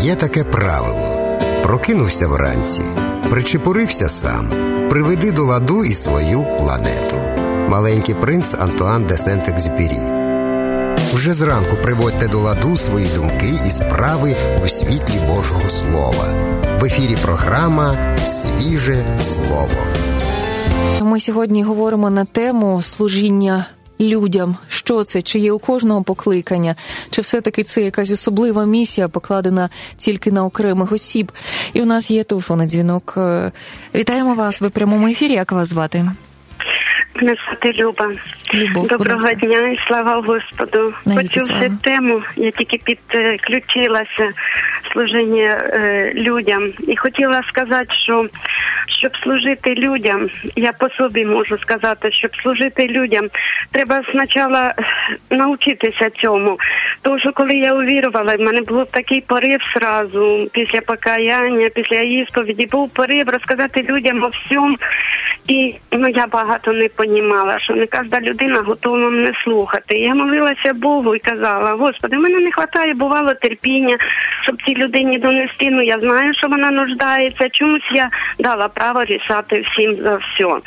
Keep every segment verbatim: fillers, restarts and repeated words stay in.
Є таке правило. Прокинувся вранці, причепурився сам, приведи до ладу і свою планету. Маленький принц Антуан де Сент-Екзюпері. Вже зранку приводьте до ладу свої думки і справи у світлі Божого Слова. В ефірі програма «Свіже слово». Ми сьогодні говоримо на тему служіння людям. Що це? Чи є у кожного покликання? Чи все-таки це якась особлива місія, покладена тільки на окремих осіб? І у нас є телефонний дзвінок. Вітаємо вас. Ви в прямому ефірі. Як вас звати? Мене звати Люба. Любов, доброго дня і слава Господу. Почувши тему, я тільки підключилася служіння е, людям. І хотіла сказати, що щоб служити людям, я по собі можу сказати, щоб служити людям, треба спочатку навчитися цьому. Тому що коли я увірувала, в мене був такий порив сразу, після покаяння, після ісповіді, був порив розказати людям о всьому. І ну, я багато не понімала, що не кожна людина готова мене слухати. Я молилася Богу і казала: Господи, в мене не вистачає, бувало, терпіння, щоб цій людині донести. Ну, я знаю, що вона нуждається. Чомусь я дала право рішати всім за все.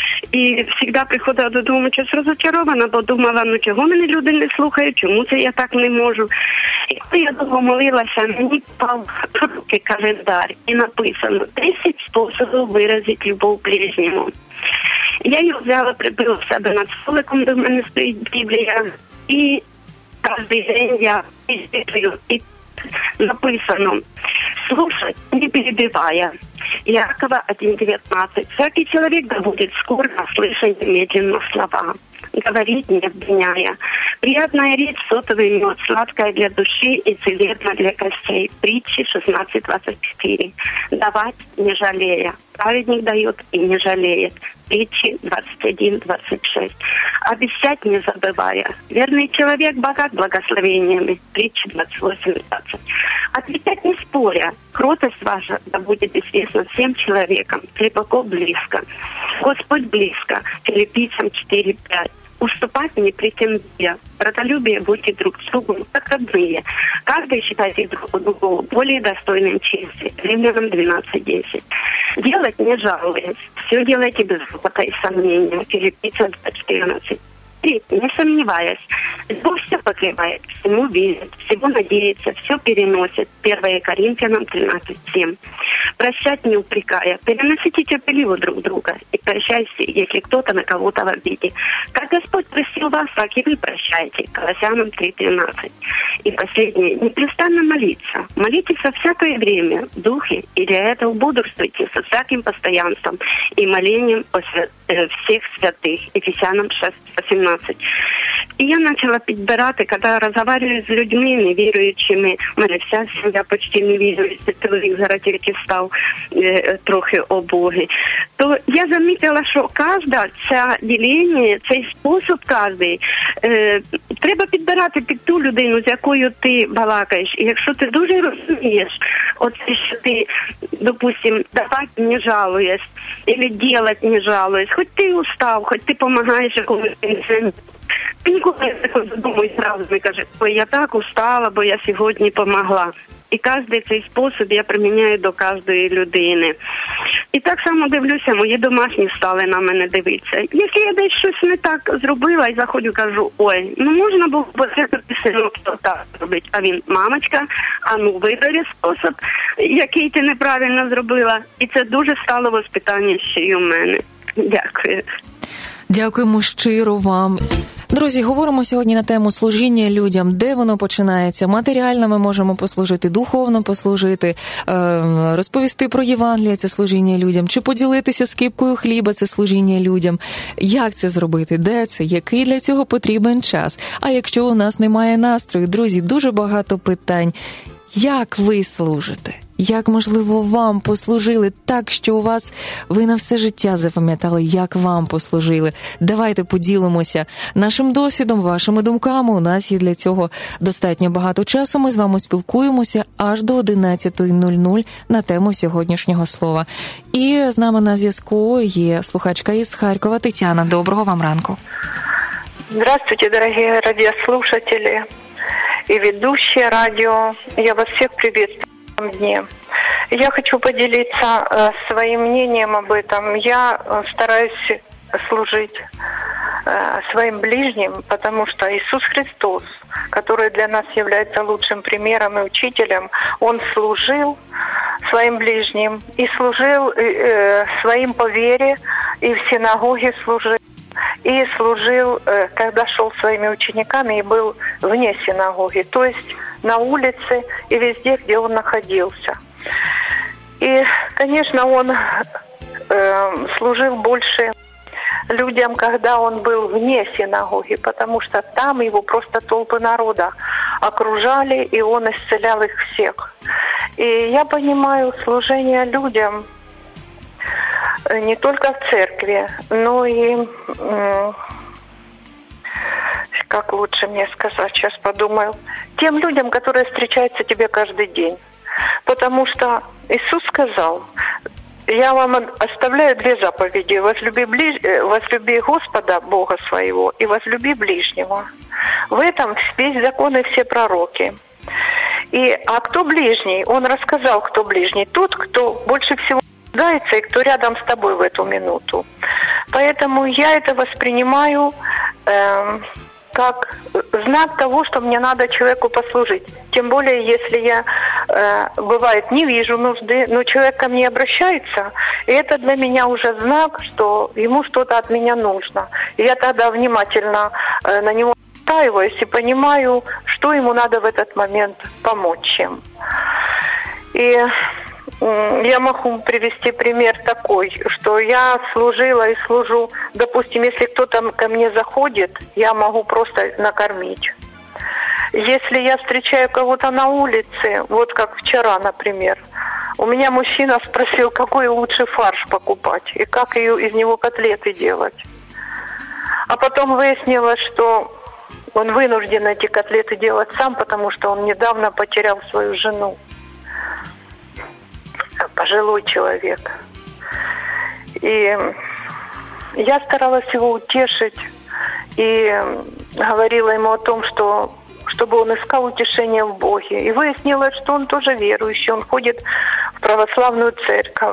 І завжди приходила додому щось розочарована, бо думала, ну чого мене люди не слухають, чому це я так не можу. І коли я довго молилася, мені попав в руки календар і написано десять способів виразити любов ближньому. Я їх взяла, прибила в себе над столиком, де в мене стоїть Біблія, і кожен день я підписую, і написано: слушать, не перебивая. Иакова один девятнадцать. Всякий человек да будет скор на слышание медленно слова, говорить не обвиняя. Приятная речь сотовый мед, сладкая для души и целебна для костей. Притчи шестнадцать двадцать четыре. Давать не жалея. Праведник дает и не жалеет. Притчи двадцать один двадцать шесть. Обещать не забывая. Верный человек богат благословениями. Притчи двадцать восемь двадцать. Отвечать не споря. Кротость ваша да будет известна всем человекам. Глубоко близко. Господь близко. Филиппийцам четыре пять. Уступать не претендуя. Братолюбие будьте друг другу как родные. Каждый считайте друг другу более достойным чести. Римлянам двенадцать десять. Делать не жалуясь. Все делайте без ропота и сомнения. Филиппийцам четырнадцать. Не сомневаясь, Бог все покрывает, всему верит, всего надеется, все переносит. первое Коринфянам тринадцать семь. Прощать не упрекая, переносите терпеливо друг друга и прощайте, если кто-то на кого-то в обиде. Как Господь простил вас, так и вы прощаете. Колоссянам три тринадцать. И последнее, непрестанно молиться. Молитесь во всякое время в духе, и для этого бодрствуйте со всяким постоянством и молением о свят... всех святых. Ефесянам шесть восемнадцать. І я почала підбирати, коли розмовляю з людьми невіруючими, в мене вся сім'я почти невіруюча, чоловік зараз тільки став е, трохи обоги, то я замітила, що кожна ця ділення, цей спосіб кожний, е, треба підбирати під ту людину, з якою ти балакаєш. І якщо ти дуже розумієш, оце, що ти, допустим, давати не жалуєш, або делать не жалуєш, хоч ти устав, хоч ти допомагаєш якомусь пенсіонеру, ти ніколи не також задумуєш зразу, не каже: ой, я так устала, бо я сьогодні помогла. І кожен цей спосіб я приміняю до кожної людини. І так само дивлюся, мої домашні стали на мене дивитися. Якщо я десь щось не так зробила і заходжу, кажу: ой, ну можна було б це синок так зробити. А він: мамочка, а ну вибери спосіб, який ти неправильно зробила. І це дуже стало воспитання ще й у мене. Дякую. Дякуємо щиро вам. Друзі, говоримо сьогодні на тему служіння людям. Де воно починається? Матеріально ми можемо послужити, духовно послужити, розповісти про Євангеліє – це служіння людям, чи поділитися скипкою хліба – це служіння людям. Як це зробити? Де це? Який для цього потрібен час? А якщо у нас немає настрою? Друзі, дуже багато питань. Як ви служите? Як, можливо, вам послужили так, що у вас ви на все життя запам'ятали, як вам послужили? Давайте поділимося нашим досвідом, вашими думками. У нас є для цього достатньо багато часу. Ми з вами спілкуємося аж до одинадцятої нуль нуль на тему сьогоднішнього слова. І з нами на зв'язку є слухачка із Харкова Тетяна. Доброго вам ранку. Здравствуйте, дорогие радиослушатели и ведущие радио. Я вас всех приветствую дне. Я хочу поделиться э, своим мнением об этом. Я э, стараюсь служить э, своим ближним, потому что Иисус Христос, который для нас является лучшим примером и учителем, Он служил своим ближним и служил э, своим по вере, и в синагоге служил, и служил, э, когда шел своими учениками и был вне синагоги, то есть на улице и везде, где Он находился. И, конечно, Он э, служил больше людям, когда он был вне синагоги, потому что там его просто толпы народа окружали, и он исцелял их всех. И я понимаю служение людям не только в церкви, но и, как лучше мне сказать, сейчас подумаю, тем людям, которые встречаются тебе каждый день. Потому что Иисус сказал: «Я вам оставляю две заповеди. Возлюби, ближ... возлюби Господа, Бога своего, и возлюби ближнего». В этом весь закон и все пророки. И, а кто ближний? Он рассказал, кто ближний. Тот, кто больше всего нуждается и кто рядом с тобой в эту минуту. Поэтому я это воспринимаю э, как знак того, что мне надо человеку послужить. Тем более, если я, э, бывает, не вижу нужды, но человек ко мне обращается, и это для меня уже знак, что ему что-то от меня нужно. И я тогда внимательно э, на него настраиваюсь и понимаю, что ему надо в этот момент помочь чем. И я могу привести пример такой, что я служила и служу, допустим, если кто-то ко мне заходит, я могу просто накормить. Если я встречаю кого-то на улице, вот как вчера, например, у меня мужчина спросил, какой лучше фарш покупать и как ее, из него котлеты делать. А потом выяснилось, что он вынужден эти котлеты делать сам, потому что он недавно потерял свою жену. Пожилой человек. И я старалась его утешить и говорила ему о том, что чтобы он искал утешение в Боге. И выяснилось, что он тоже верующий, он ходит в православную церковь.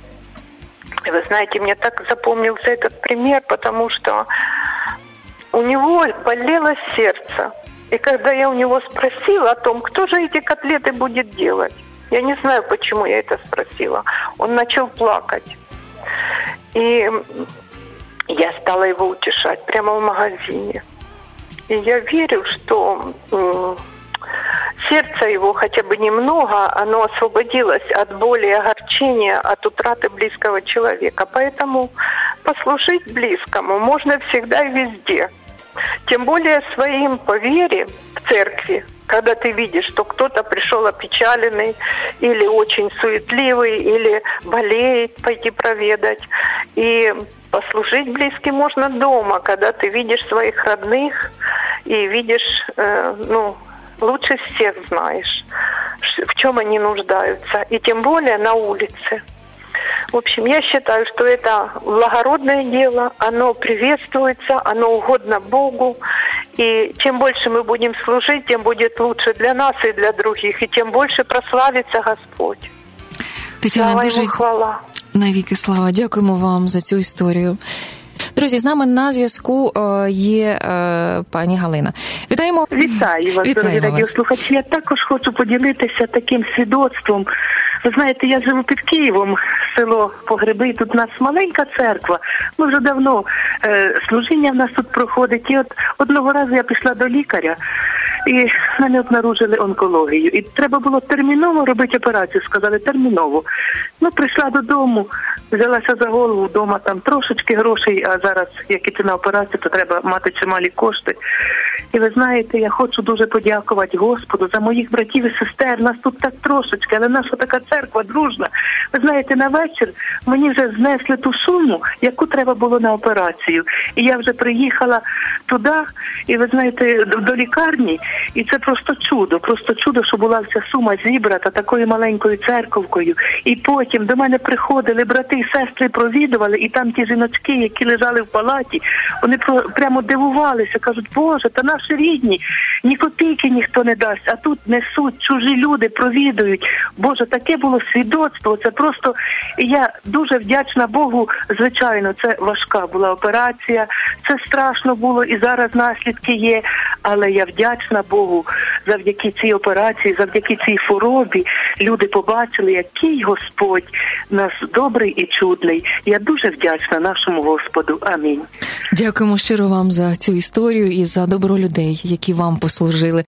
И вы знаете, мне так запомнился этот пример, потому что у него болело сердце. И когда я у него спросила о том, кто же эти котлеты будет делать, я не знаю, почему я это спросила. Он начал плакать. И я стала его утешать прямо в магазине. И я верю, что э, сердце его хотя бы немного, оно освободилось от боли и огорчения, от утраты близкого человека. Поэтому послужить близкому можно всегда и везде. Тем более своим по вере в церкви, когда ты видишь, что кто-то пришел опечаленный или очень суетливый, или болеет, пойти проведать. И послужить близким можно дома, когда ты видишь своих родных и видишь, э, ну, лучше всех знаешь, в чем они нуждаются. И тем более на улице. В общем, я считаю, что это благородное дело, оно приветствуется, оно угодно Богу. И чем больше мы будем служить, тем будет лучше для нас и для других, и тем больше прославится Господь. Тетяна, дуже хвала. Навіки слава. Дякуємо вам за цю історію. Друзі, з нами на зв'язку є пані Галина. Вітаємо. Вітаю вас, дорогі радіослухачі. Я також хочу поділитися таким свідоцтвом. Ви знаєте, я живу під Києвом, село Погреби, тут у нас маленька церква. Ми вже давно, е, служіння в нас тут проходить. І от одного разу я пішла до лікаря, і мене обнаружили онкологію. І треба було терміново робити операцію, сказали, терміново. Ну, прийшла додому, взялася за голову, вдома там трошечки грошей, а зараз, як іти на операцію, то треба мати чималі кошти. І ви знаєте, я хочу дуже подякувати Господу за моїх братів і сестер. Нас тут так трошечки, але наша така церква дружна. Ви знаєте, на вечір мені вже знесли ту суму, яку треба було на операцію. І я вже приїхала туди, і ви знаєте, до лікарні, і це просто чудо, просто чудо, що була вся сума зібрата такою маленькою церковкою. І потім до мене приходили брати і сестри, провідували, і там ті жіночки, які лежали в палаті, вони прямо дивувалися, кажуть, Боже, та наші рідні. ні копійки ніхто не дасть, а тут несуть, чужі люди провідують. Боже, таке було свідоцтво, це просто, і я дуже вдячна Богу, звичайно, це важка була операція, це страшно було і зараз наслідки є, але я вдячна Богу, завдяки цій операції, завдяки цій хворобі, люди побачили, який Господь нас добрий і чудний. Я дуже вдячна нашому Господу. Амінь. Дякуємо щиро вам за цю історію і за добро людей, які вам послужили.